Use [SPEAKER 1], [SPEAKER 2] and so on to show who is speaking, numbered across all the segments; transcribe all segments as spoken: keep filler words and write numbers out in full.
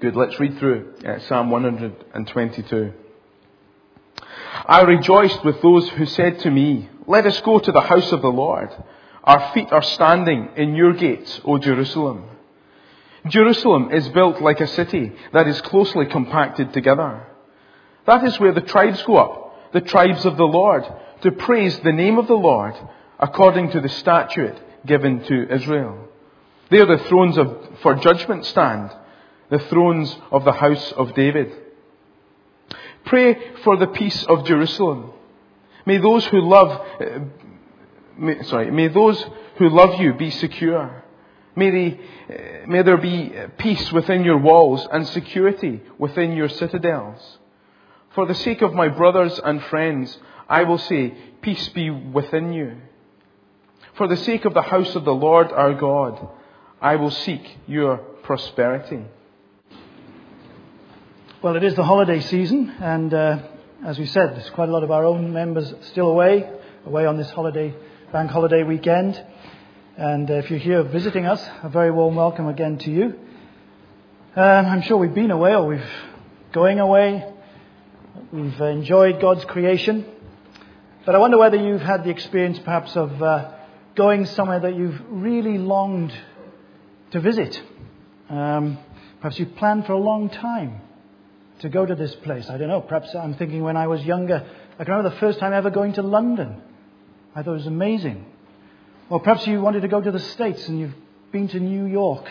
[SPEAKER 1] Good, let's read through uh, Psalm one hundred twenty-two. I rejoiced with those who said to me, let us go to the house of the Lord. Our feet are standing in your gates, O Jerusalem. Jerusalem is built like a city that is closely compacted together. That is where the tribes go up, the tribes of the Lord, to praise the name of the Lord according to the statute given to Israel. There the thrones of, for judgment stand, the thrones of the house of David. Pray for the peace of Jerusalem. May those who love, uh, may, sorry, may those who love you be secure. May, they, uh, may there be peace within your walls and security within your citadels. For the sake of my brothers and friends, I will say, peace be within you. For the sake of the house of the Lord our God, I will seek your prosperity.
[SPEAKER 2] Well, it is the holiday season, and uh, as we said, there's quite a lot of our own members still away, away on this holiday, bank holiday weekend. And uh, if you're here visiting us, a very warm welcome again to you. Uh, I'm sure we've been away, or we've going away. We've uh, enjoyed God's creation. But I wonder whether you've had the experience perhaps of uh, going somewhere that you've really longed to visit. Um, perhaps you've planned for a long time to go to this place. I don't know, perhaps I'm thinking when I was younger, I can remember the first time ever going to London. I thought it was amazing. Or perhaps you wanted to go to the States and you've been to New York.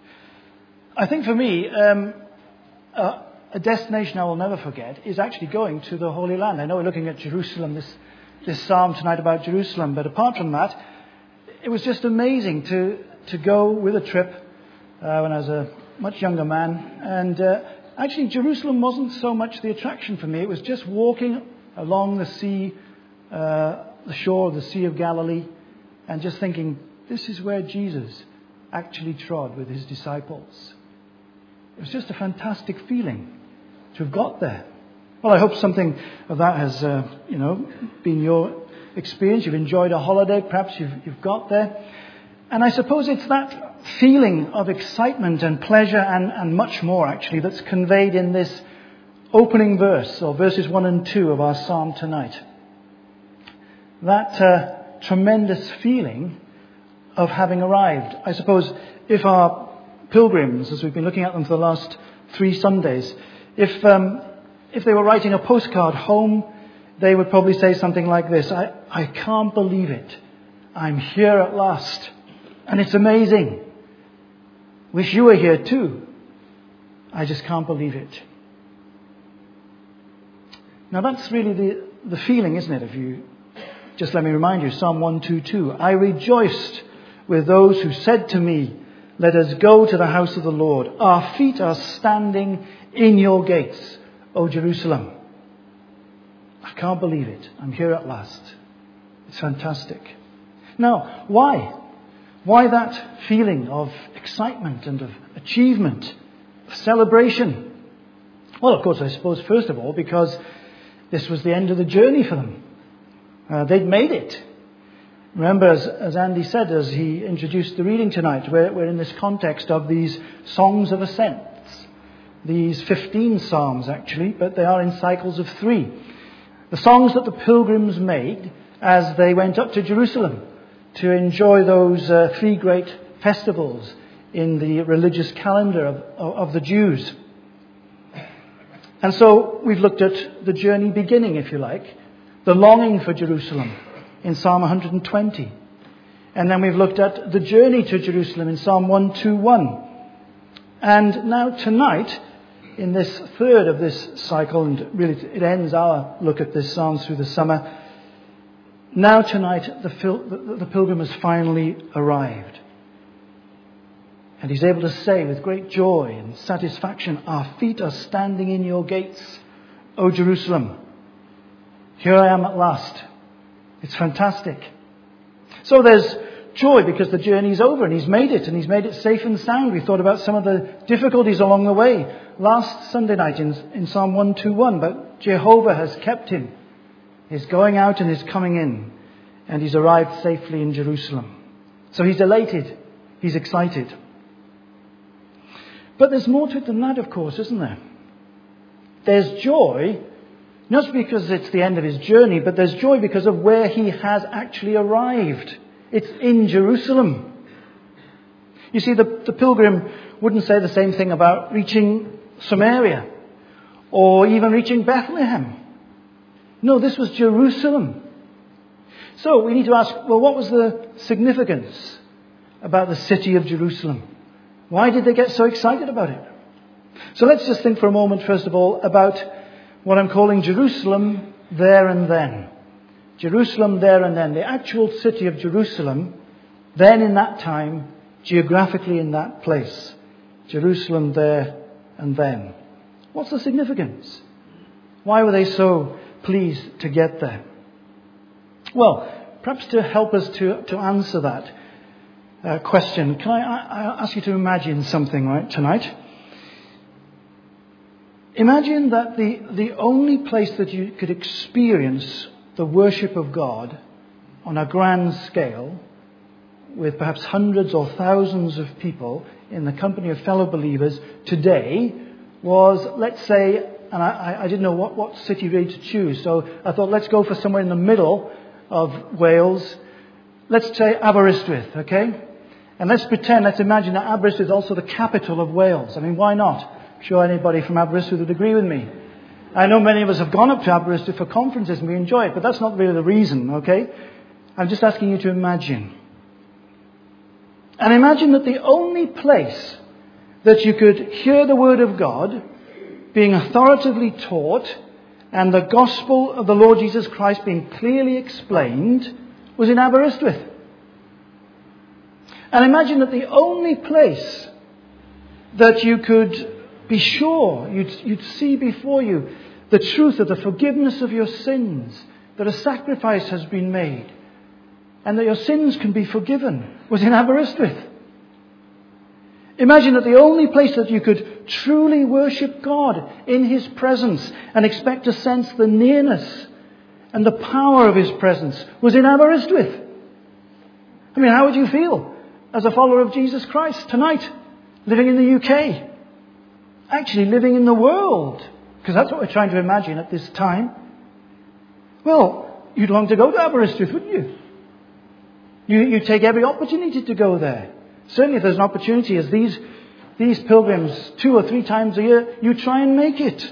[SPEAKER 2] I think for me, um, uh, a destination I will never forget is actually going to the Holy Land. I know we're looking at Jerusalem, this, this psalm tonight about Jerusalem, but apart from that, it was just amazing to, to go with a trip uh, when I was a much younger man. And uh, actually, Jerusalem wasn't so much the attraction for me. It was just walking along the sea, uh, the shore of the Sea of Galilee, and just thinking, this is where Jesus actually trod with his disciples. It was just a fantastic feeling to have got there. Well, I hope something of that has, uh, you know, been your experience. You've enjoyed a holiday. Perhaps you've, you've got there. And I suppose it's that feeling of excitement and pleasure and, and much more, actually, that's conveyed in this opening verse, or verses one and two of our psalm tonight. That uh, tremendous feeling of having arrived. I suppose if our pilgrims, as we've been looking at them for the last three Sundays, if um, if they were writing a postcard home, they would probably say something like this: I, I can't believe it. I'm here at last. And it's amazing. Wish you were here too. I just can't believe it. Now that's really the, the feeling, isn't it? If you just let me remind you, Psalm one twenty-two. I rejoiced with those who said to me, let us go to the house of the Lord. Our feet are standing in your gates, O Jerusalem. I can't believe it. I'm here at last. It's fantastic. Now, why? Why that feeling of excitement and of achievement, of celebration? Well, of course, I suppose, first of all, because this was the end of the journey for them. Uh, they'd made it. Remember, as, as Andy said, as he introduced the reading tonight, we're, we're in this context of these songs of ascents. These fifteen psalms, actually, but they are in cycles of three. The songs that the pilgrims made as they went up to Jerusalem to enjoy those uh, three great festivals in the religious calendar of, of the Jews. And so we've looked at the journey beginning, if you like, the longing for Jerusalem in Psalm one hundred twenty. And then we've looked at the journey to Jerusalem in Psalm one twenty-one. And now tonight, in this third of this cycle, and really it ends our look at this psalm through the summer, now tonight the, the, the pilgrim has finally arrived. And he's able to say with great joy and satisfaction, our feet are standing in your gates, O Jerusalem. Here I am at last. It's fantastic. So there's joy because the journey's over and he's made it, and he's made it safe and sound. We thought about some of the difficulties along the way last Sunday night in, in Psalm one twenty-one, but Jehovah has kept him. He's going out and he's coming in, and he's arrived safely in Jerusalem. So he's elated. He's excited. But there's more to it than that, of course, isn't there? There's joy, not because it's the end of his journey, but there's joy because of where he has actually arrived. It's in Jerusalem. You see, the, the pilgrim wouldn't say the same thing about reaching Samaria or even reaching Bethlehem. No, this was Jerusalem. So we need to ask, well, what was the significance about the city of Jerusalem? Why did they get so excited about it? So let's just think for a moment, first of all, about what I'm calling Jerusalem there and then. Jerusalem there and then. The actual city of Jerusalem, then in that time, geographically in that place. Jerusalem there and then. What's the significance? Why were they so pleased to get there? Well, perhaps to help us to, to answer that uh, question, can I, I ask you to imagine something right tonight? Imagine that the, the only place that you could experience the worship of God on a grand scale, with perhaps hundreds or thousands of people in the company of fellow believers today, was, let's say, and I, I didn't know what, what city really to choose, so I thought let's go for somewhere in the middle of Wales. Let's say Aberystwyth, okay? And let's pretend, let's imagine that Aberystwyth is also the capital of Wales. I mean, why not? I'm sure anybody from Aberystwyth would agree with me. I know many of us have gone up to Aberystwyth for conferences and we enjoy it, but that's not really the reason, okay? I'm just asking you to imagine. And imagine that the only place that you could hear the Word of God being authoritatively taught and the gospel of the Lord Jesus Christ being clearly explained was in Aberystwyth. And imagine that the only place that you could be sure, you'd, you'd see before you the truth of the forgiveness of your sins, that a sacrifice has been made, and that your sins can be forgiven, was in Aberystwyth. Imagine that the only place that you could truly worship God in His presence and expect to sense the nearness and the power of His presence was in Aberystwyth. I mean, how would you feel as a follower of Jesus Christ tonight, living in the U K? Actually living in the world, because that's what we're trying to imagine at this time. Well, you'd long to go to Aberystwyth, wouldn't you? You, you take every opportunity to go there. Certainly if there's an opportunity, as these, these pilgrims two or three times a year, you try and make it.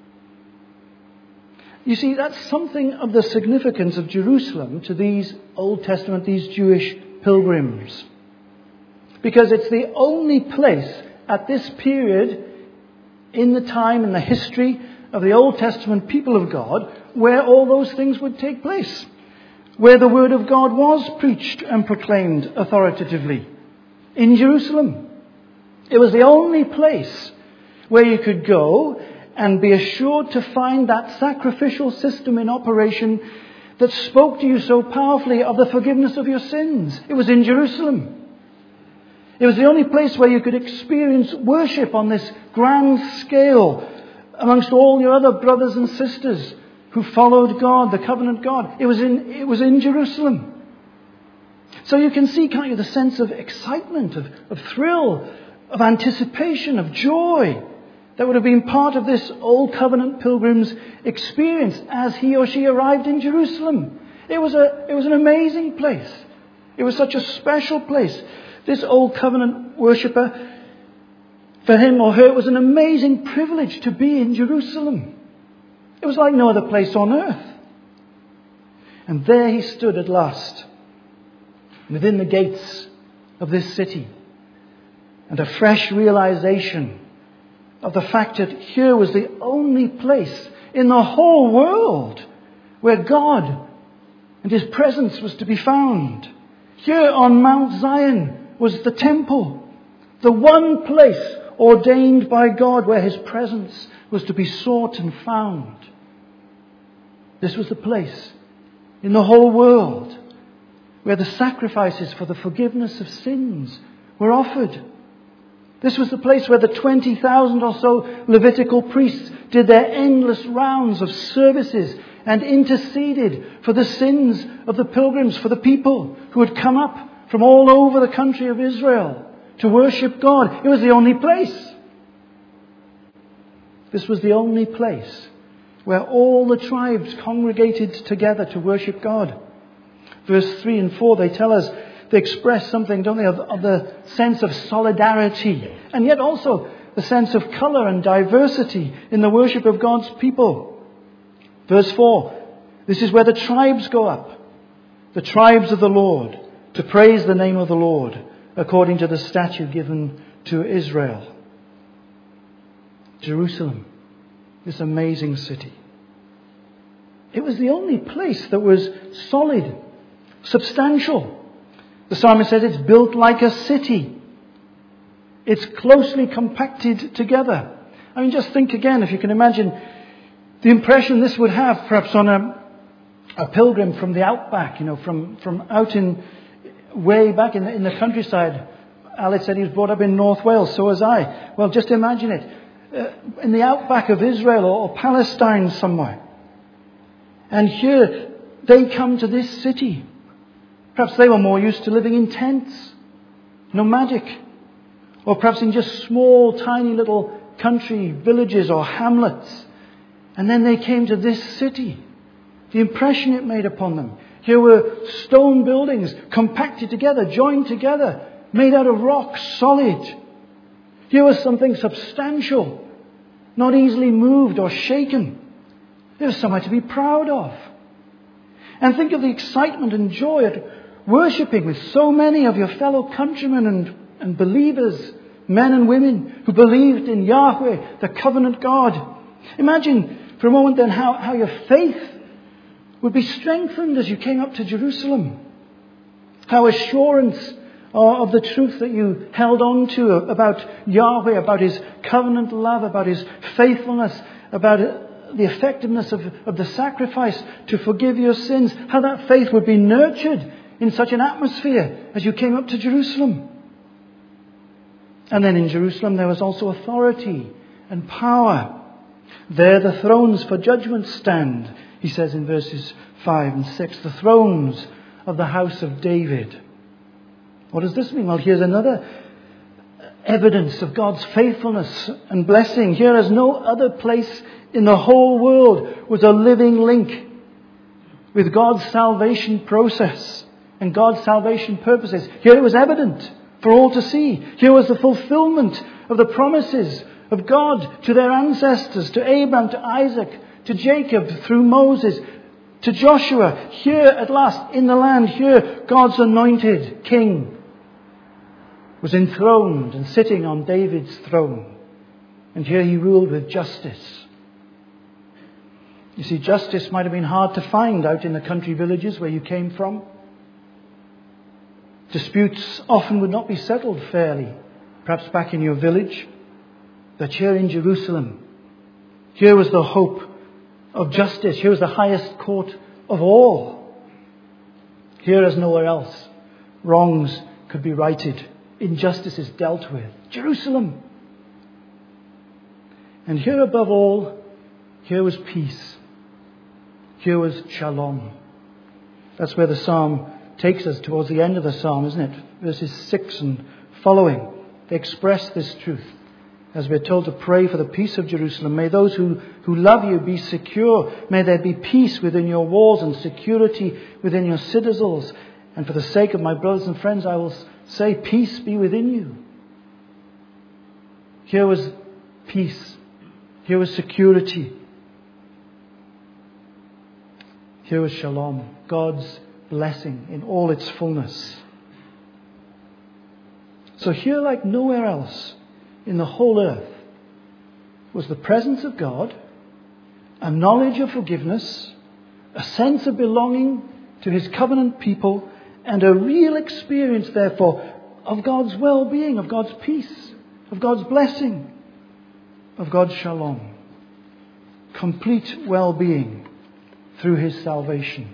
[SPEAKER 2] You see, that's something of the significance of Jerusalem to these Old Testament, these Jewish pilgrims. Because it's the only place at this period in the time, in the history of the Old Testament people of God, where all those things would take place. Where the Word of God was preached and proclaimed authoritatively. In Jerusalem. It was the only place where you could go and be assured to find that sacrificial system in operation that spoke to you so powerfully of the forgiveness of your sins. It was in Jerusalem. It was the only place where you could experience worship on this grand scale amongst all your other brothers and sisters who followed God, the covenant God. It was in, it was in Jerusalem. So you can see, can't you, the sense of excitement, of, of thrill, of anticipation, of joy that would have been part of this old covenant pilgrim's experience as he or she arrived in Jerusalem. It was a, it was an amazing place. It was such a special place. This old covenant worshipper, for him or her, it was an amazing privilege to be in Jerusalem. It was like no other place on earth. And there he stood at last, within the gates of this city. And a fresh realization of the fact that here was the only place in the whole world where God and His presence was to be found. Here on Mount Zion was the temple, the one place ordained by God where His presence was to be sought and found. This was the place in the whole world where the sacrifices for the forgiveness of sins were offered. This was the place where the twenty thousand or so Levitical priests did their endless rounds of services and interceded for the sins of the pilgrims, for the people who had come up from all over the country of Israel to worship God. It was the only place. This was the only place where all the tribes congregated together to worship God. Verse three and four, they tell us, they express something, don't they, of, of the sense of solidarity. And yet also the sense of colour and diversity in the worship of God's people. Verse four, this is where the tribes go up. The tribes of the Lord, to praise the name of the Lord, according to the statute given to Israel. Jerusalem, this amazing city. It was the only place that was solid, substantial. The psalmist says it's built like a city. It's closely compacted together. I mean, just think again, if you can imagine the impression this would have perhaps on a, a pilgrim from the outback, you know, from, from out in, way back in the, in the countryside. Alex said he was brought up in North Wales, so was I. Well, just imagine it. Uh, in the outback of Israel or, or Palestine somewhere. And here they come to this city. Perhaps they were more used to living in tents, nomadic, or perhaps in just small, tiny little country villages or hamlets. And then they came to this city. The impression it made upon them. Here were stone buildings compacted together, joined together, made out of rock, solid. Here was something substantial, not easily moved or shaken. There was somewhere to be proud of. And think of the excitement and joy at worshipping with so many of your fellow countrymen and, and believers, men and women who believed in Yahweh, the covenant God. Imagine for a moment then how, how your faith would be strengthened as you came up to Jerusalem. How assurance of the truth that you held on to about Yahweh, about His covenant love, about His faithfulness, about the effectiveness of, of the sacrifice to forgive your sins, how that faith would be nurtured in such an atmosphere as you came up to Jerusalem. And then in Jerusalem there was also authority and power. There the thrones for judgment stand, he says in verses five and six, the thrones of the house of David. What does this mean? Well, here's another evidence of God's faithfulness and blessing. Here as no other place in the whole world was a living link with God's salvation process and God's salvation purposes. Here it was evident for all to see. Here was the fulfillment of the promises of God to their ancestors, to Abraham, to Isaac, to Jacob, through Moses, to Joshua. Here at last in the land, here God's anointed king was enthroned and sitting on David's throne. And here he ruled with justice. You see, justice might have been hard to find out in the country villages where you came from. Disputes often would not be settled fairly, perhaps back in your village. But here in Jerusalem, here was the hope of justice. Here was the highest court of all. Here as nowhere else, wrongs could be righted. Injustices dealt with. Jerusalem. And here above all, here was peace. Here was shalom. That's where the psalm takes us towards the end of the psalm, isn't it? Verses six and following. They express this truth. As we're told to pray for the peace of Jerusalem. May those who, who love you be secure. May there be peace within your walls and security within your citadels. And for the sake of my brothers and friends, I will say, peace be within you. Here was peace. Here was security. Here was shalom, God's blessing in all its fullness. So here, like nowhere else in the whole earth, was the presence of God, a knowledge of forgiveness, a sense of belonging to His covenant people, and a real experience, therefore, of God's well-being, of God's peace, of God's blessing, of God's shalom. Complete well-being through His salvation.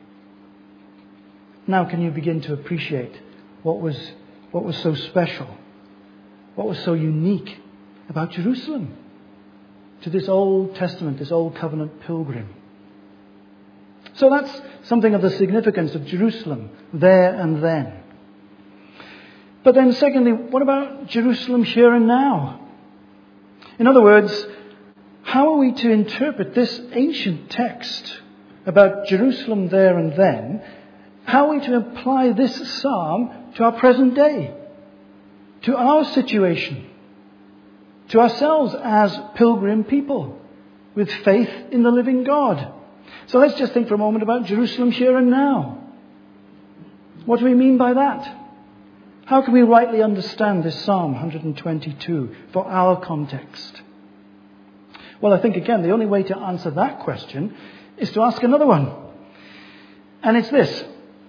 [SPEAKER 2] Now can you begin to appreciate what was, what was so special, what was so unique about Jerusalem to this Old Testament, this Old Covenant pilgrim? So that's something of the significance of Jerusalem there and then. But then secondly, what about Jerusalem here and now? In other words, how are we to interpret this ancient text about Jerusalem there and then? How are we to apply this psalm to our present day, to our situation, to ourselves as pilgrim people with faith in the living God? So let's just think for a moment about Jerusalem here and now. What do we mean by that? How can we rightly understand this Psalm one twenty-two for our context? Well, I think again the only way to answer that question is to ask another one. And it's this.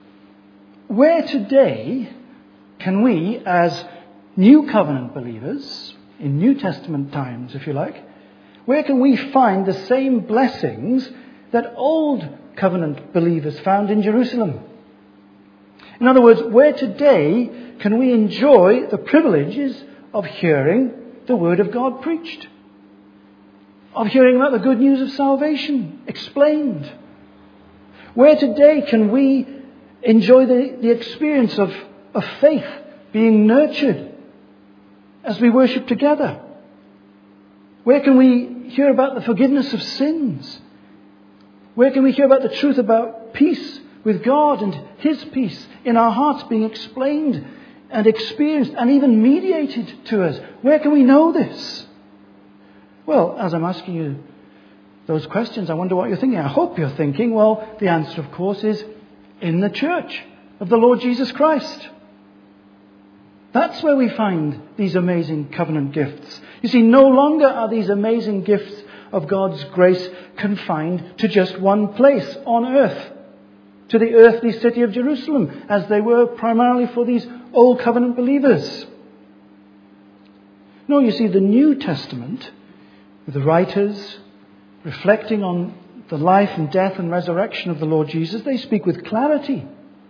[SPEAKER 2] Where today can we, as New Covenant believers, in New Testament times, if you like, where can we find the same blessings that Old Covenant believers found in Jerusalem? In other words, where today can we enjoy the privileges of hearing the Word of God preached? Of hearing about the good news of salvation explained? Where today can we enjoy the, the experience of, of faith being nurtured as we worship together? Where can we hear about the forgiveness of sins? Where can we hear about the truth about peace with God and His peace in our hearts being explained and experienced and even mediated to us? Where can we know this? Well, as I'm asking you those questions, I wonder what you're thinking. I hope you're thinking, well, the answer, of course, is in the church of the Lord Jesus Christ. That's where we find these amazing covenant gifts. You see, no longer are these amazing gifts of God's grace confined to just one place on earth, to the earthly city of Jerusalem, as they were primarily for these Old Covenant believers. No, you see, the New Testament, with the writers reflecting on the life and death and resurrection of the Lord Jesus, they speak with clarity.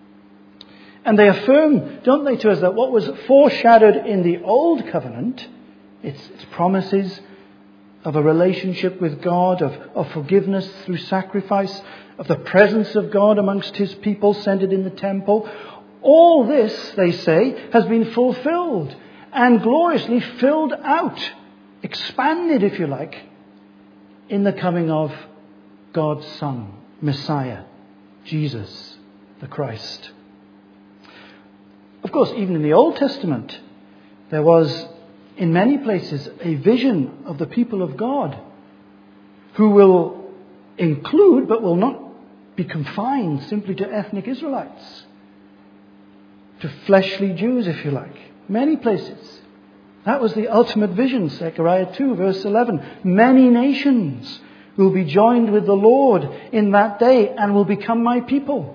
[SPEAKER 2] And they affirm, don't they, to us that what was foreshadowed in the Old Covenant, its, its promises of a relationship with God, of, of forgiveness through sacrifice, of the presence of God amongst His people centered in the temple, all this, they say, has been fulfilled and gloriously filled out, expanded, if you like, in the coming of God's Son, Messiah, Jesus, the Christ. Of course, even in the Old Testament, there was, in many places, a vision of the people of God who will include, but will not be confined simply to ethnic Israelites, to fleshly Jews, if you like. Many places. That was the ultimate vision, Zechariah two, verse eleven. Many nations will be joined with the Lord in that day and will become my people.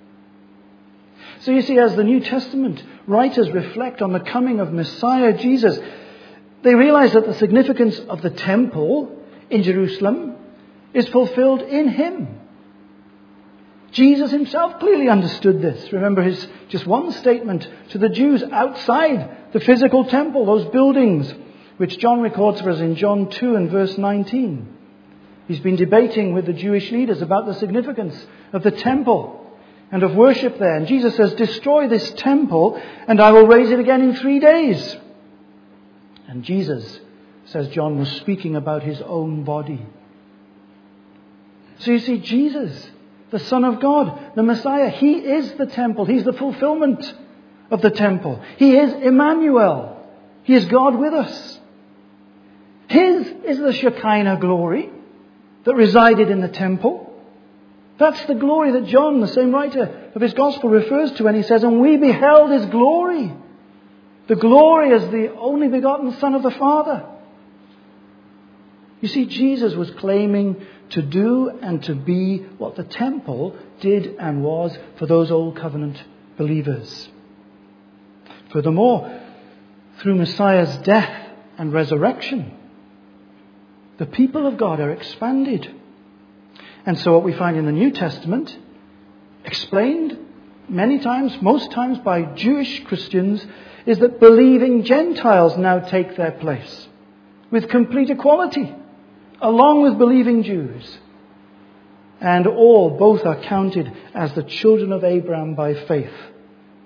[SPEAKER 2] So you see, as the New Testament writers reflect on the coming of Messiah Jesus, they realize that the significance of the temple in Jerusalem is fulfilled in Him. Jesus Himself clearly understood this. Remember his just one statement to the Jews outside the physical temple, those buildings, which John records for us in John two and verse nineteen. He's been debating with the Jewish leaders about the significance of the temple and of worship there. And Jesus says, destroy this temple and I will raise it again in three days. And Jesus, says John, was speaking about His own body. So you see, Jesus, the Son of God, the Messiah, He is the temple. He's the fulfillment of the temple. He is Emmanuel. He is God with us. His is the Shekinah glory that resided in the temple. That's the glory that John, the same writer of his gospel, refers to when he says, and we beheld His glory. The glory as the only begotten Son of the Father. You see, Jesus was claiming to do and to be what the temple did and was for those Old Covenant believers. Furthermore, through Messiah's death and resurrection, the people of God are expanded. And so what we find in the New Testament, explained many times, most times by Jewish Christians, is that believing Gentiles now take their place with complete equality, along with believing Jews. And all, both are counted as the children of Abraham by faith,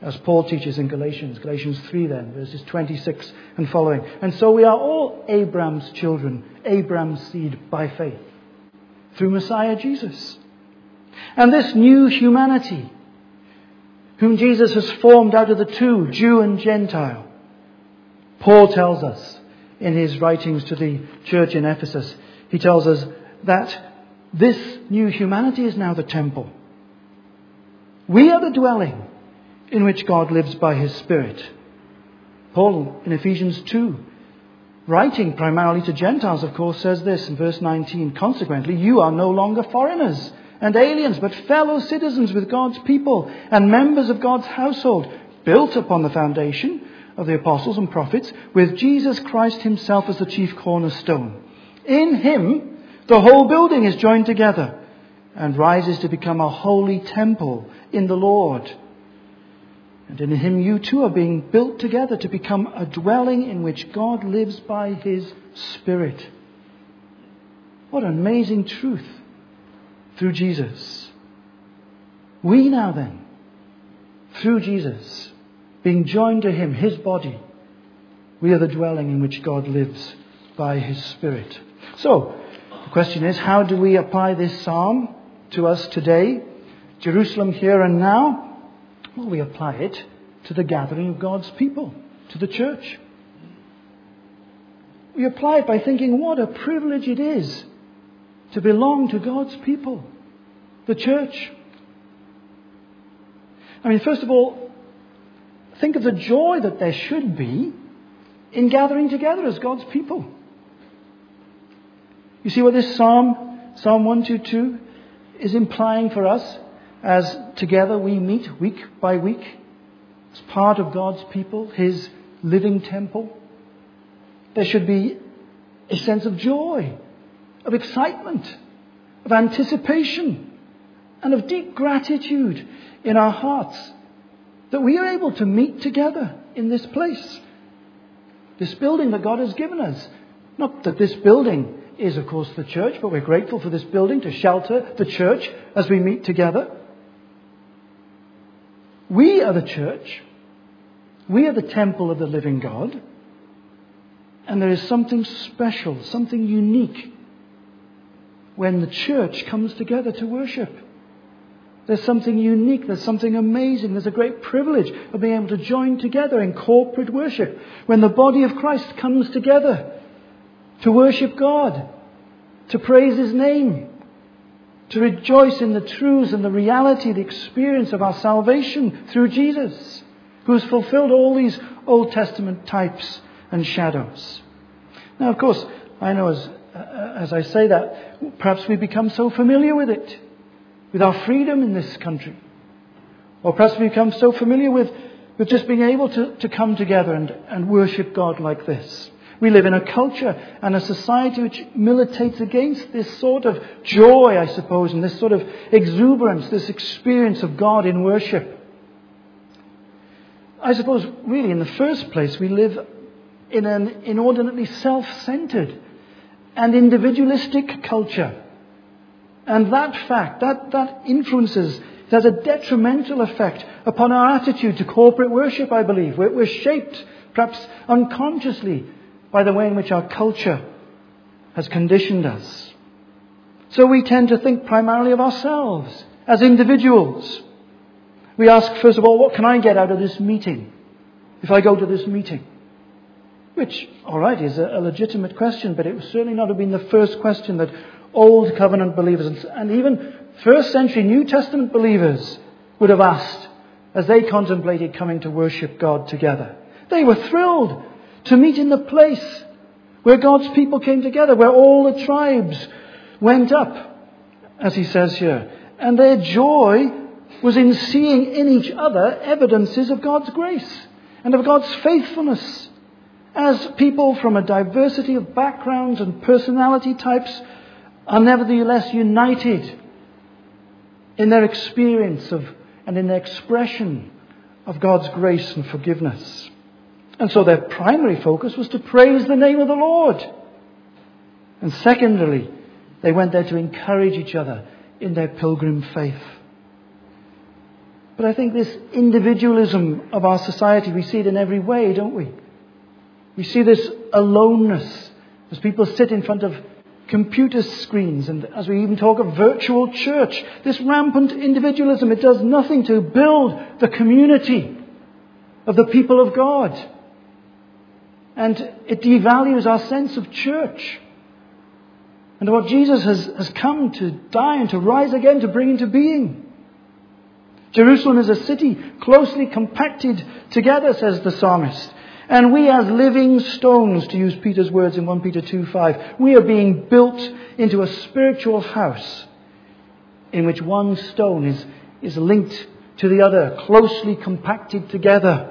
[SPEAKER 2] as Paul teaches in Galatians, Galatians three then, verses twenty-six and following. And so we are all Abraham's children, Abraham's seed by faith, through Messiah Jesus. And this new humanity, whom Jesus has formed out of the two, Jew and Gentile, Paul tells us in his writings to the church in Ephesus, he tells us that this new humanity is now the temple. We are the dwelling in which God lives by his Spirit. Paul in Ephesians two, writing primarily to Gentiles, of course, says this in verse nineteen, consequently, you are no longer foreigners and aliens, but fellow citizens with God's people and members of God's household, built upon the foundation of the apostles and prophets, with Jesus Christ himself as the chief cornerstone. In him, the whole building is joined together and rises to become a holy temple in the Lord. And in him you too are being built together to become a dwelling in which God lives by his Spirit. What an amazing truth through Jesus. We now then, through Jesus, being joined to him, his body, we are the dwelling in which God lives by his Spirit. So, the question is, how do we apply this psalm to us today? Jerusalem here and now? Well, we apply it to the gathering of God's people, to the church. We apply it by thinking what a privilege it is to belong to God's people, the church. I mean, first of all, think of the joy that there should be in gathering together as God's people. You see what this psalm, Psalm one twenty-two, is implying for us as together we meet week by week as part of God's people, his living temple. There should be a sense of joy, of excitement, of anticipation, and of deep gratitude in our hearts that we are able to meet together in this place. This building that God has given us. Not that this building is, of course, the church, but we're grateful for this building to shelter the church as we meet together. We are the church. We are the temple of the living God. And there is something special, something unique when the church comes together to worship. There's something unique, there's something amazing, there's a great privilege of being able to join together in corporate worship. When the body of Christ comes together to worship God, to praise his name, to rejoice in the truths and the reality, the experience of our salvation through Jesus, who has fulfilled all these Old Testament types and shadows. Now, of course, I know as, uh, as I say that, perhaps we become so familiar with it, with our freedom in this country. Or perhaps we become so familiar with, with just being able to, to come together and, and worship God like this. We live in a culture and a society which militates against this sort of joy, I suppose, and this sort of exuberance, this experience of God in worship. I suppose, really, in the first place, we live in an inordinately self-centered and individualistic culture. And that fact, that, that influences, it has a detrimental effect upon our attitude to corporate worship, I believe. We're, we're shaped, perhaps unconsciously, by the way in which our culture has conditioned us. So we tend to think primarily of ourselves as individuals. We ask, first of all, what can I get out of this meeting if I go to this meeting? Which, all right, is a, a legitimate question, but it would certainly not have been the first question that Old Covenant believers and even first century New Testament believers would have asked as they contemplated coming to worship God together. They were thrilled to meet in the place where God's people came together, where all the tribes went up, as he says here. And their joy was in seeing in each other evidences of God's grace and of God's faithfulness, as people from a diversity of backgrounds and personality types are nevertheless united in their experience of and in their expression of God's grace and forgiveness. And so their primary focus was to praise the name of the Lord. And secondarily, they went there to encourage each other in their pilgrim faith. But I think this individualism of our society, we see it in every way, don't we? We see this aloneness as people sit in front of computer screens, and as we even talk of virtual church, this rampant individualism, it does nothing to build the community of the people of God. And it devalues our sense of church and what Jesus has, has come to die and to rise again to bring into being. Jerusalem is a city closely compacted together, says the psalmist. And we as living stones, to use Peter's words in First Peter two five, we are being built into a spiritual house in which one stone is, is linked to the other, closely compacted together,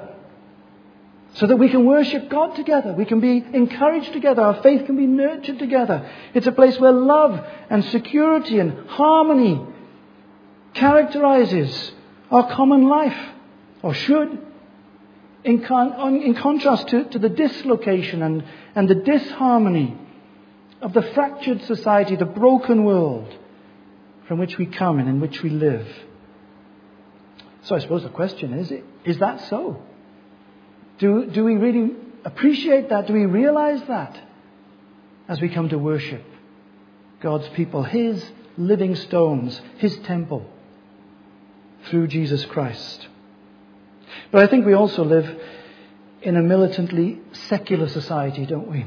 [SPEAKER 2] so that we can worship God together. We can be encouraged together. Our faith can be nurtured together. It's a place where love and security and harmony characterizes our common life, or should. In, con- in contrast to, to the dislocation and, and the disharmony of the fractured society, the broken world from which we come and in which we live. So I suppose the question is, is that so? Do, do we really appreciate that? Do we realize that as we come to worship God's people, His living stones, His temple, through Jesus Christ? But I think we also live in a militantly secular society, don't we?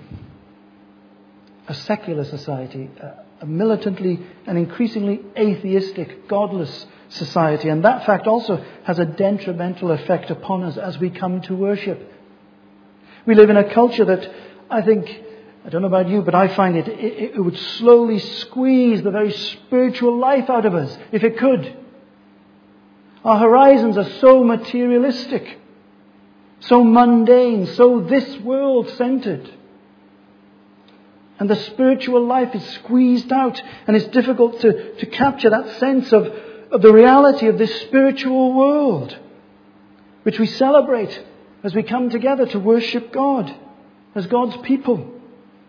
[SPEAKER 2] A secular society, a militantly and increasingly atheistic, godless society. And that fact also has a detrimental effect upon us as we come to worship. We live in a culture that I think, I don't know about you, but I find it, it, it would slowly squeeze the very spiritual life out of us if it could. Our horizons are so materialistic, so mundane, so this world centered. And the spiritual life is squeezed out, and it's difficult to, to capture that sense of, of the reality of this spiritual world, which we celebrate as we come together to worship God as God's people.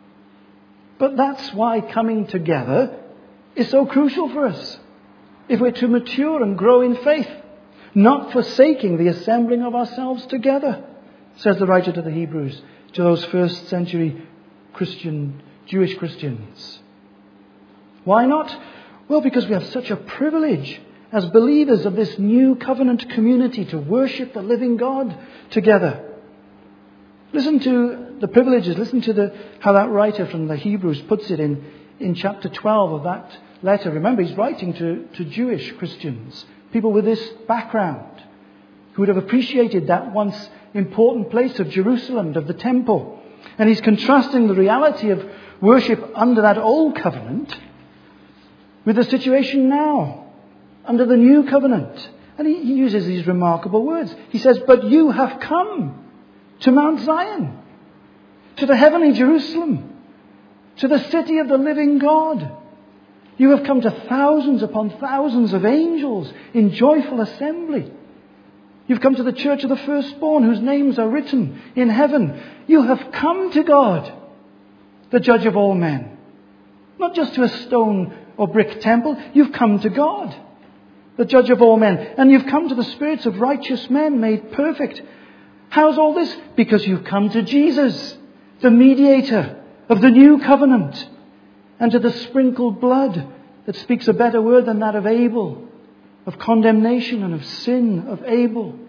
[SPEAKER 2] But that's why coming together is so crucial for us, if we're to mature and grow in faith, not forsaking the assembling of ourselves together, says the writer to the Hebrews, to those first century Christian, Jewish Christians. Why not? Well, because we have such a privilege as believers of this new covenant community to worship the living God together. Listen to the privileges, listen to the, how that writer from the Hebrews puts it in, in chapter twelve of that letter. Remember, he's writing to, to Jewish Christians, people with this background, who would have appreciated that once important place of Jerusalem, of the temple. And he's contrasting the reality of worship under that old covenant with the situation now, under the new covenant. And he, he uses these remarkable words. He says, "But you have come to Mount Zion, to the heavenly Jerusalem, to the city of the living God. You have come to thousands upon thousands of angels in joyful assembly. You've come to the church of the firstborn, whose names are written in heaven. You have come to God, the judge of all men. Not just to a stone or brick temple. You've come to God, the judge of all men. And you've come to the spirits of righteous men made perfect." How's all this? Because you've come to Jesus, the mediator of the new covenant, and to the sprinkled blood that speaks a better word than that of Abel, of condemnation and of sin of Abel.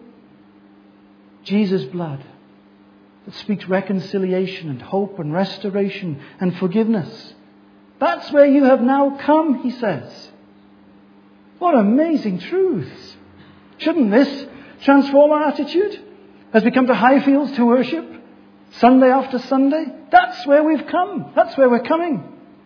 [SPEAKER 2] Jesus' blood that speaks reconciliation and hope and restoration and forgiveness. That's where you have now come, he says. What amazing truths. Shouldn't this transform our attitude as we come to Highfields to worship, Sunday after Sunday? That's where we've come. That's where we're coming.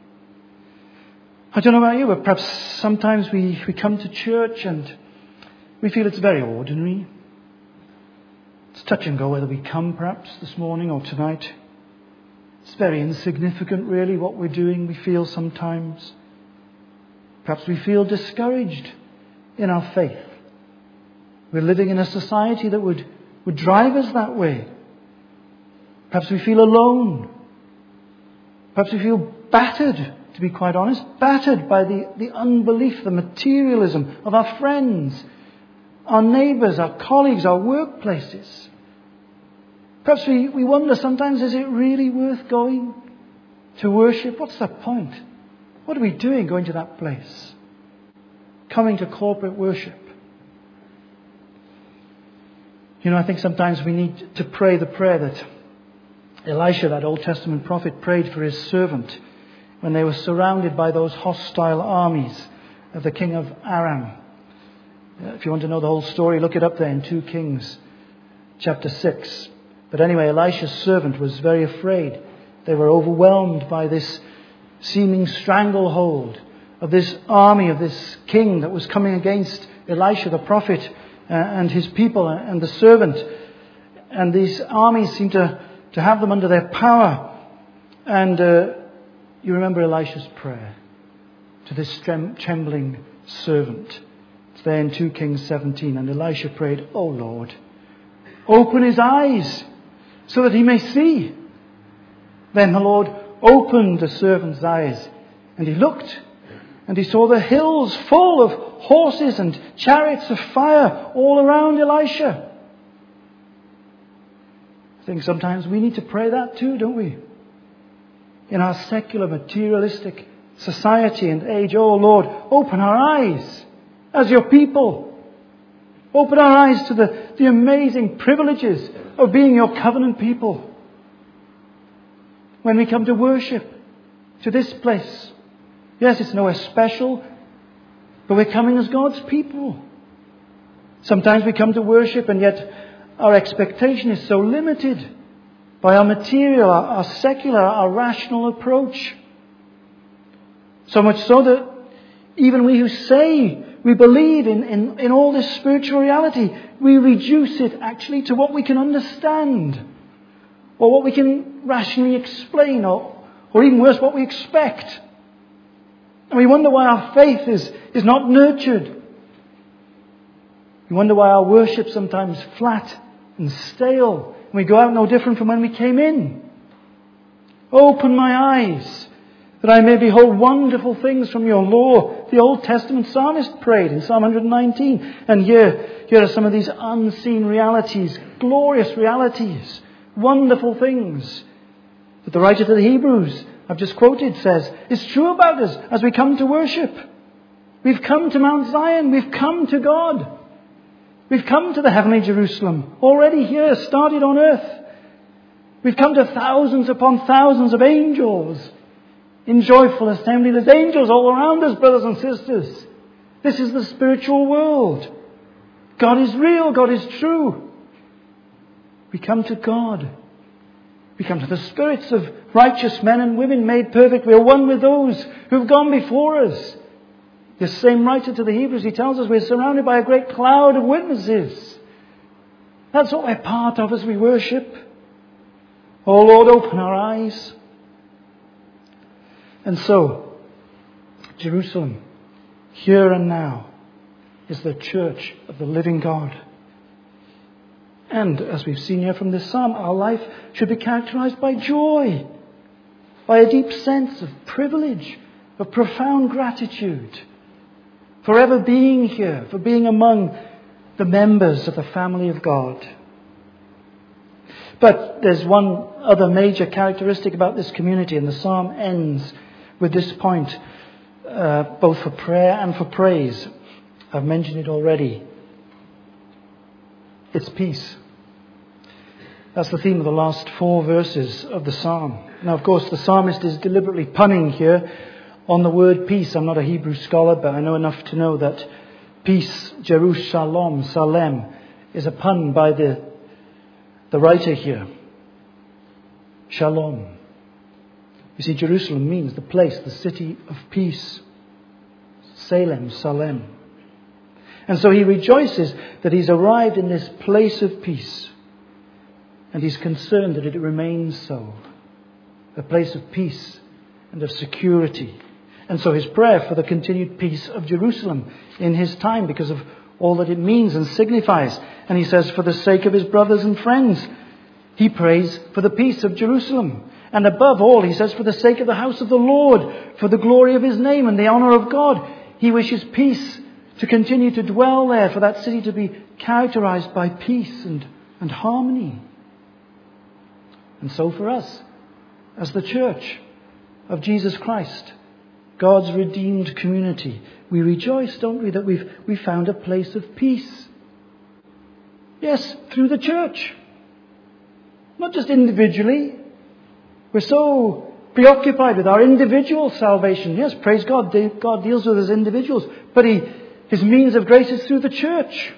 [SPEAKER 2] I don't know about you, but perhaps sometimes we, we come to church and we feel it's very ordinary. It's touch and go whether we come perhaps this morning or tonight. It's very insignificant really what we're doing, we feel sometimes. Perhaps we feel discouraged in our faith. We're living in a society that would, would drive us that way. Perhaps we feel alone. Perhaps we feel battered, to be quite honest, battered by the, the unbelief, the materialism of our friends our neighbours, our colleagues, our workplaces. Perhaps we, we wonder sometimes, is it really worth going to worship? What's the point? What are we doing going to that place? Coming to corporate worship. You know, I think sometimes we need to pray the prayer that Elisha, that Old Testament prophet, prayed for his servant when they were surrounded by those hostile armies of the king of Aram. If you want to know the whole story, look it up there in Second Kings chapter six. But anyway, Elisha's servant was very afraid. They were overwhelmed by this seeming stranglehold of this army, of this king that was coming against Elisha the prophet uh, and his people and the servant. And these armies seemed to, to have them under their power. And uh, you remember Elisha's prayer to this trem- trembling servant. It's there in Second Kings seventeen. And Elisha prayed, "O Lord, open his eyes so that he may see." Then the Lord opened the servant's eyes, and he looked, and he saw the hills full of horses and chariots of fire all around Elisha. I think sometimes we need to pray that too, don't we? In our secular, materialistic society and age, "Oh Lord, open our eyes as your people. Open our eyes to the, the amazing privileges of being your covenant people. When we come to worship, to this place, yes, it's nowhere special, but we're coming as God's people. Sometimes we come to worship and yet our expectation is so limited by our material, our, our secular, our rational approach. So much so that even we who say we believe in, in, in all this spiritual reality, we reduce it actually to what we can understand, or what we can rationally explain, or, or even worse, what we expect. And we wonder why our faith is, is not nurtured. We wonder why our worship sometimes flat and stale, and we go out no different from when we came in. Open my eyes, that I may behold wonderful things from your law. The Old Testament psalmist prayed in Psalm one nineteen. And here, here are some of these unseen realities, glorious realities, wonderful things that the writer to the Hebrews, I've just quoted, says is true about us as we come to worship. We've come to Mount Zion. We've come to God. We've come to the heavenly Jerusalem, already here, started on earth. We've come to thousands upon thousands of angels in joyful assembly. There's angels all around us, brothers and sisters. This is the spiritual world. God is real. God is true. We come to God. We come to the spirits of righteous men and women made perfect. We are one with those who have gone before us. The same writer to the Hebrews, he tells us we're surrounded by a great cloud of witnesses. That's what we're part of as we worship. Oh Lord, open our eyes. And so, Jerusalem, here and now, is the church of the living God. And as we've seen here from this psalm, our life should be characterized by joy, by a deep sense of privilege, of profound gratitude, forever being here, for being among the members of the family of God. But there's one other major characteristic about this community, and the psalm ends with this point, uh, both for prayer and for praise. I've mentioned it already. It's peace. That's the theme of the last four verses of the psalm. Now, of course, the psalmist is deliberately punning here on the word peace. I'm not a Hebrew scholar, but I know enough to know that peace, Jerusalem, Salem, is a pun by the, the writer here. Shalom. You see, Jerusalem means the place, the city of peace. Salem, Salem. And so he rejoices that he's arrived in this place of peace. And he's concerned that it remains so. A place of peace and of security. And so his prayer for the continued peace of Jerusalem in his time, because of all that it means and signifies. And he says, for the sake of his brothers and friends, he prays for the peace of Jerusalem. And above all, he says, for the sake of the house of the Lord, for the glory of his name and the honor of God, he wishes peace to continue to dwell there, for that city to be characterized by peace and, and harmony. And so for us, as the church of Jesus Christ, God's redeemed community, we rejoice, don't we, that we've, we've found a place of peace. Yes, through the church. Not just individually. We're so preoccupied with our individual salvation. Yes, praise God, God deals with us individuals. But He, His means of grace is through the church.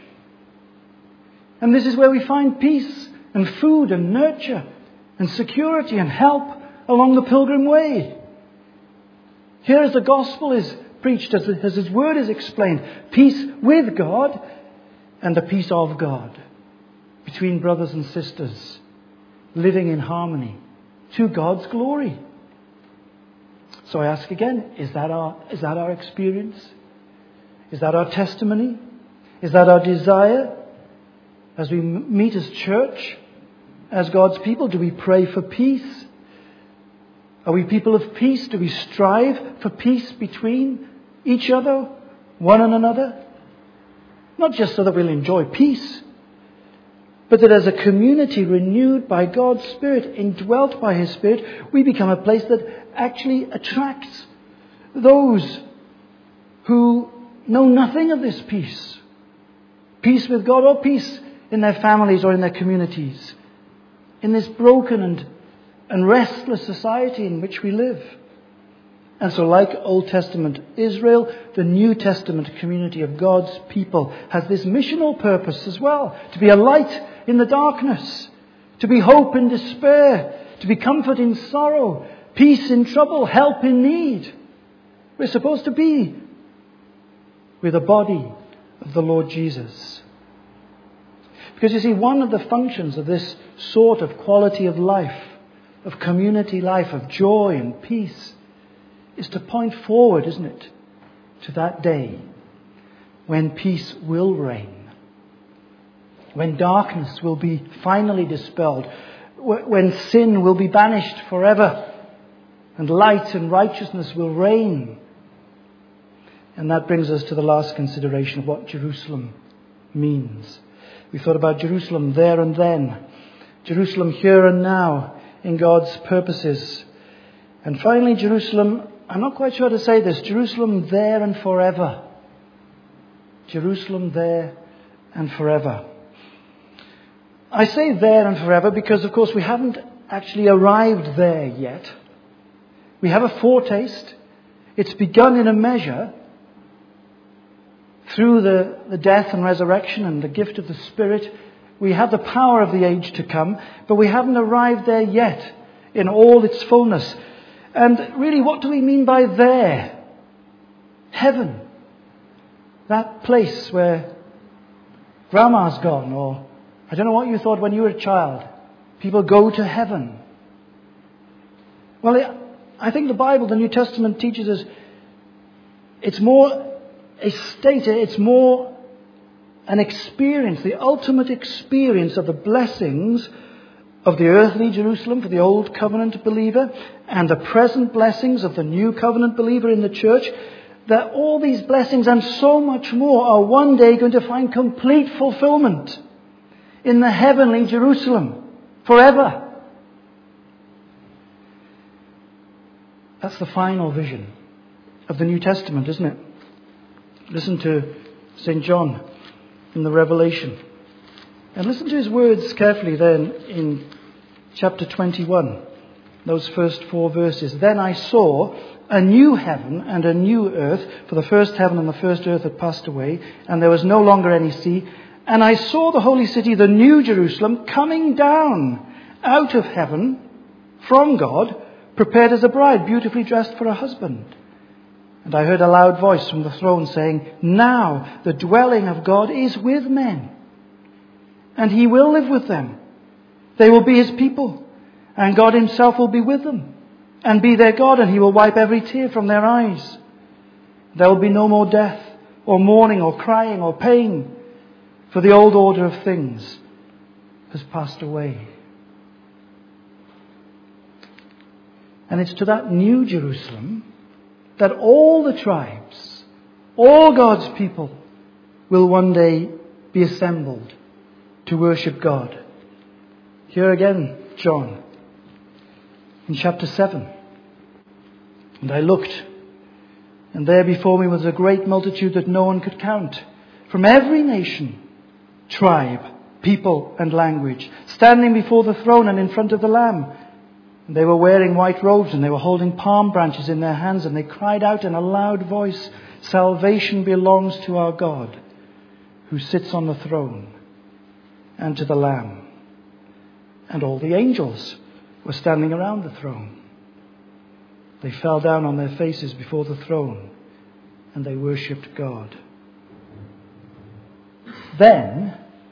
[SPEAKER 2] And this is where we find peace and food and nurture and security and help along the pilgrim way. Here as the gospel is preached, as, as His word is explained, peace with God and the peace of God between brothers and sisters, living in harmony to God's glory. So I ask again, is that our, is that our experience? Is that our testimony? Is that our desire? As we meet as church, as God's people, do we pray for peace? Are we people of peace? Do we strive for peace between each other, one and another? Not just so that we'll enjoy peace, but that as a community renewed by God's Spirit, indwelt by His Spirit, we become a place that actually attracts those who know nothing of this peace. Peace with God or peace in their families or in their communities. In this broken and, and restless society in which we live. And so like Old Testament Israel, the New Testament community of God's people has this missional purpose as well. To be a light in the darkness. To be hope in despair. To be comfort in sorrow. Peace in trouble. Help in need. We're supposed to be with the body of the Lord Jesus. Because you see, one of the functions of this sort of quality of life, of community life, of joy and peace, is to point forward, isn't it, to that day when peace will reign, when darkness will be finally dispelled, when sin will be banished forever, and light and righteousness will reign. And that brings us to the last consideration of what Jerusalem means. We thought about Jerusalem there and then, Jerusalem here and now in God's purposes. And finally, Jerusalem, I'm not quite sure how to say this, Jerusalem there and forever. Jerusalem there and forever. I say there and forever because, of course, we haven't actually arrived there yet. We have a foretaste. It's begun in a measure through the, the death and resurrection and the gift of the Spirit. We have the power of the age to come, but we haven't arrived there yet in all its fullness. And really, what do we mean by there? Heaven. That place where Grandma's gone, or I don't know what you thought when you were a child. People go to heaven. Well, I think the Bible, the New Testament, teaches us it's more a state, it's more an experience, the ultimate experience of the blessings of the earthly Jerusalem for the old covenant believer and the present blessings of the new covenant believer in the church, that all these blessings and so much more are one day going to find complete fulfillment in the heavenly Jerusalem forever. That's the final vision of the New Testament, isn't it? Listen to Saint John in the Revelation. And listen to his words carefully then in chapter twenty-one, those first four verses. Then I saw a new heaven and a new earth, for the first heaven and the first earth had passed away, and there was no longer any sea. And I saw the holy city, the new Jerusalem, coming down out of heaven from God, prepared as a bride, beautifully dressed for her husband. And I heard a loud voice from the throne saying, now the dwelling of God is with men, and He will live with them. They will be His people, and God Himself will be with them, and be their God, and He will wipe every tear from their eyes. There will be no more death, or mourning, or crying, or pain, for the old order of things has passed away. And it's to that new Jerusalem that all the tribes, all God's people will one day be assembled to worship God. Here again, John, in chapter seven. And I looked, and there before me was a great multitude that no one could count, from every nation, tribe, people, and language, standing before the throne and in front of the Lamb. And they were wearing white robes, and they were holding palm branches in their hands, and they cried out in a loud voice, "Salvation belongs to our God, who sits on the throne, and to the Lamb." And all the angels were standing around the throne. They fell down on their faces before the throne, and they worshipped God. Then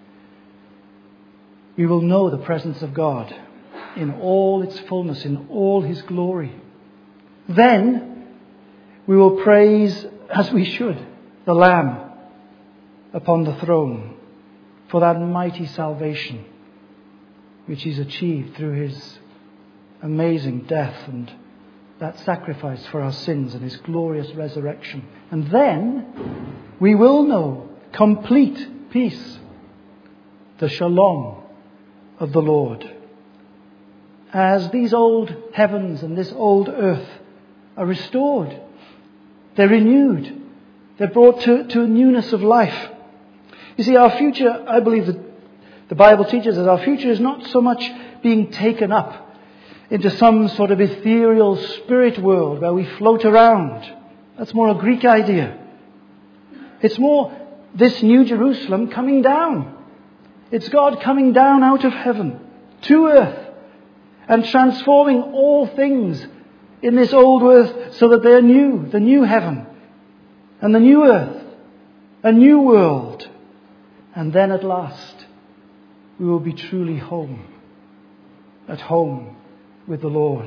[SPEAKER 2] we will know the presence of God in all its fullness, in all his glory. Then we will praise, as we should, the Lamb upon the throne for that mighty salvation which he's achieved through his amazing death and that sacrifice for our sins and his glorious resurrection. And then we will know complete peace, the shalom of the Lord. As these old heavens and this old earth are restored, they're renewed, they're brought to, to a newness of life. You see, our future, I believe that the Bible teaches us, our future is not so much being taken up into some sort of ethereal spirit world where we float around. That's more a Greek idea. It's more this new Jerusalem coming down. It's God coming down out of heaven to earth and transforming all things in this old earth so that they're new, the new heaven and the new earth, a new world. And then at last we will be truly home, at home with the Lord.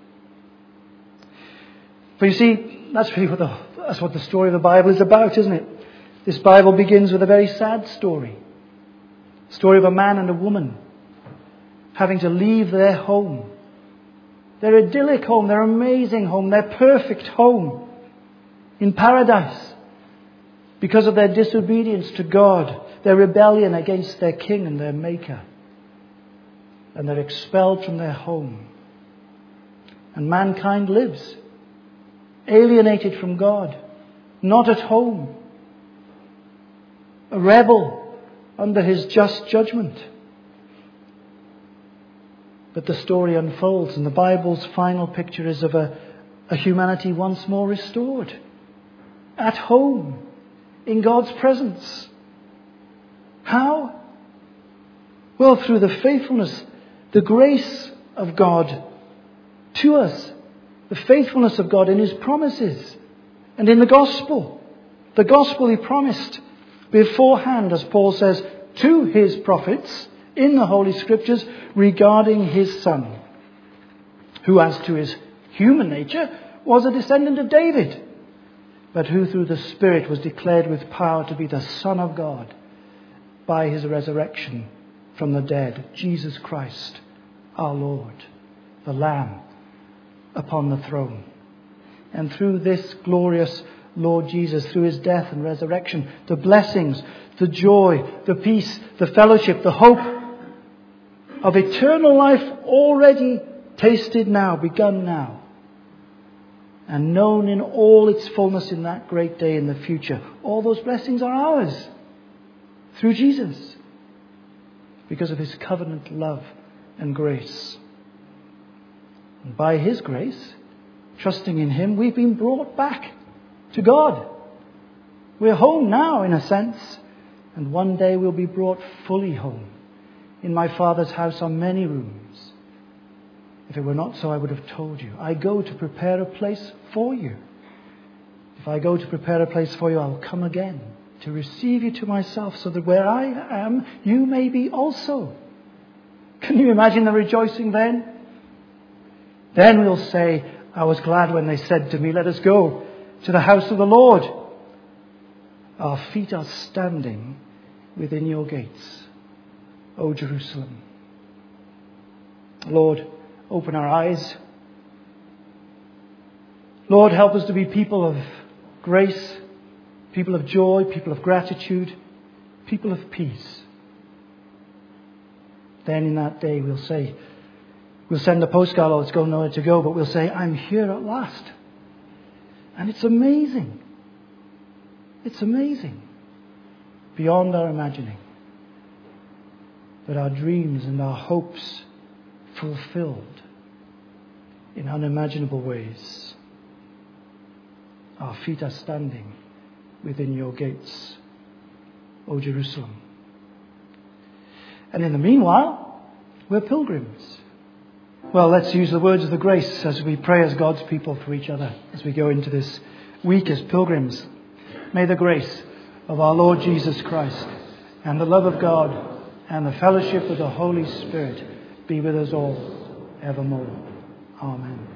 [SPEAKER 2] But you see, that's really what the, that's what the story of the Bible is about, isn't it? This Bible begins with a very sad story. The story of a man and a woman having to leave their home. Their idyllic home, their amazing home, their perfect home in paradise, because of their disobedience to God, their rebellion against their king and their maker. And they're expelled from their home. And mankind lives alienated from God, not at home, a rebel under his just judgment. But the story unfolds, and the Bible's final picture is of a, a humanity once more restored, at home, in God's presence. How? Well, through the faithfulness, the grace of God to us, the faithfulness of God in his promises and in the gospel. The gospel he promised beforehand, as Paul says, to his prophets in the Holy Scriptures regarding his Son, who as to his human nature was a descendant of David, but who through the Spirit was declared with power to be the Son of God by his resurrection from the dead, Jesus Christ, our Lord, the Lamb upon the throne. And through this glorious Lord Jesus, through his death and resurrection, the blessings, the joy, the peace, the fellowship, the hope of eternal life already tasted now, begun now, and known in all its fullness in that great day in the future. All those blessings are ours through Jesus, because of his covenant love and grace. And by his grace, trusting in him, we've been brought back to God. We're home now, in a sense, and one day we'll be brought fully home. In my Father's house are many rooms. If it were not so, I would have told you. I go to prepare a place for you. If I go to prepare a place for you, I'll come again to receive you to myself, so that where I am, you may be also. Can you imagine the rejoicing then? Then we'll say, I was glad when they said to me, let us go to the house of the Lord. Our feet are standing within your gates, O Jerusalem. Lord, open our eyes. Lord, help us to be people of grace, people of joy, people of gratitude, people of peace. Then in that day we'll say, we'll send a postcard, oh, it's going nowhere to go, but we'll say, I'm here at last. And it's amazing. It's amazing. Beyond our imagining. But our dreams and our hopes fulfilled in unimaginable ways. Our feet are standing within your gates, O Jerusalem. And in the meanwhile, we're pilgrims. Well, let's use the words of the grace as we pray as God's people for each other as we go into this week as pilgrims. May the grace of our Lord Jesus Christ and the love of God and the fellowship of the Holy Spirit be with us all evermore. Amen.